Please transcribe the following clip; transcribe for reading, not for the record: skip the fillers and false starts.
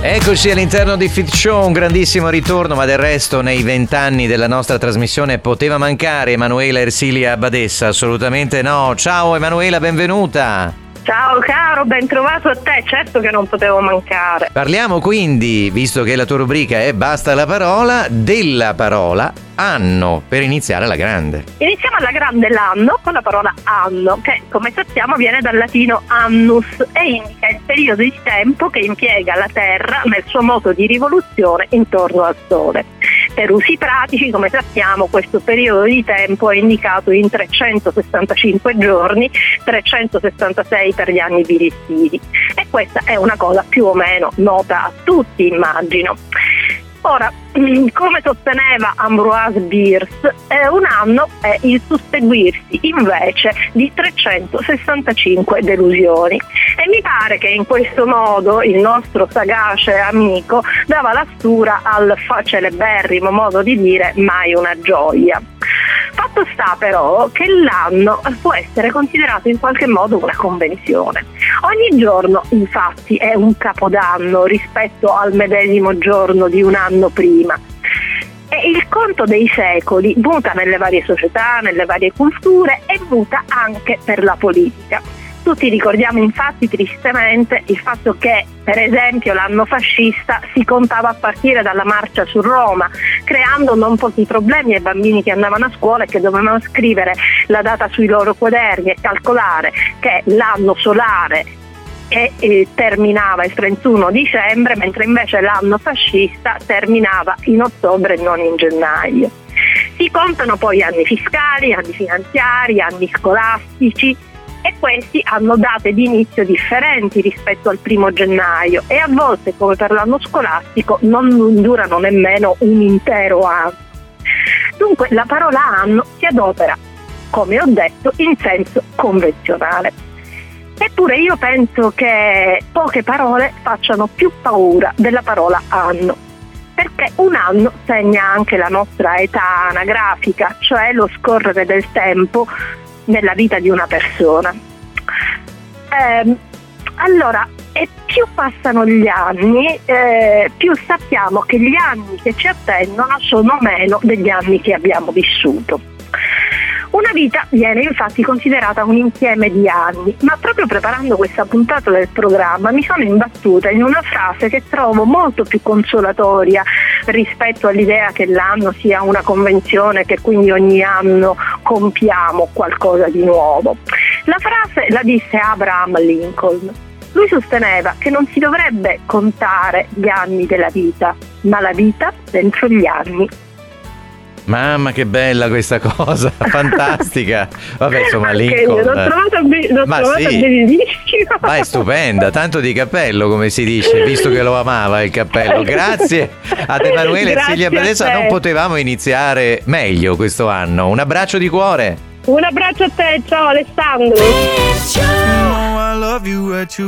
Eccoci all'interno di Fit Show, un grandissimo ritorno, ma del resto nei 20 anni della nostra trasmissione poteva mancare Emanuela Ersilia Badessa? Assolutamente no. Ciao Emanuela, benvenuta. Ciao caro, ben trovato a te, certo che non potevo mancare. Parliamo quindi, visto che la tua rubrica è Basta la parola, della parola anno, per iniziare alla grande. Iniziamo alla grande l'anno con la parola anno, che come sappiamo viene dal latino annus e indica il periodo di tempo che impiega la Terra nel suo moto di rivoluzione intorno al Sole. Per usi pratici, come sappiamo, questo periodo di tempo è indicato in 365 giorni, 366 per gli anni bisiestili. E questa è una cosa più o meno nota a tutti, immagino. Ora, come sosteneva Ambroise Bierce, un anno è il susseguirsi invece di 365 delusioni. E mi pare che in questo modo il nostro sagace amico dava la stura al celeberrimo modo di dire mai una gioia. Fatto sta però che l'anno può essere considerato in qualche modo una convenzione. Ogni giorno infatti è un capodanno rispetto al medesimo giorno di un anno prima. E il conto dei secoli muta nelle varie società, nelle varie culture e muta anche per la politica. Tutti ricordiamo infatti tristemente il fatto che, per esempio, l'anno fascista si contava a partire dalla marcia su Roma, creando non pochi problemi ai bambini che andavano a scuola e che dovevano scrivere la data sui loro quaderni e calcolare che l'anno solare terminava il 31 dicembre, mentre invece l'anno fascista terminava in ottobre e non in gennaio. Si contano poi anni fiscali, anni finanziari, anni scolastici, e questi hanno date di inizio differenti rispetto al 1 gennaio e a volte, come per l'anno scolastico, non durano nemmeno un intero anno. Dunque la parola anno si adopera, come ho detto, in senso convenzionale. Eppure io penso che poche parole facciano più paura della parola anno, perché un anno segna anche la nostra età anagrafica, cioè lo scorrere del tempo nella vita di una persona. Allora, e più passano gli anni, più sappiamo che gli anni che ci attendono sono meno degli anni che abbiamo vissuto. Una vita viene infatti considerata un insieme di anni, ma proprio preparando questa puntata del programma mi sono imbattuta in una frase che trovo molto più consolatoria rispetto all'idea che l'anno sia una convenzione, che quindi ogni anno compiamo qualcosa di nuovo. La frase la disse Abraham Lincoln. Lui sosteneva che non si dovrebbe contare gli anni della vita, ma la vita dentro gli anni. Mamma che bella questa cosa, fantastica. Vabbè, insomma, Lincoln. L'ho trovata bellissima. Ma è stupenda, tanto di cappello, come si dice, visto che lo amava il cappello. Grazie ad Emanuela Ersilia Badessa, non potevamo iniziare meglio questo anno. Un abbraccio di cuore. Un abbraccio a te, ciao Alessandro.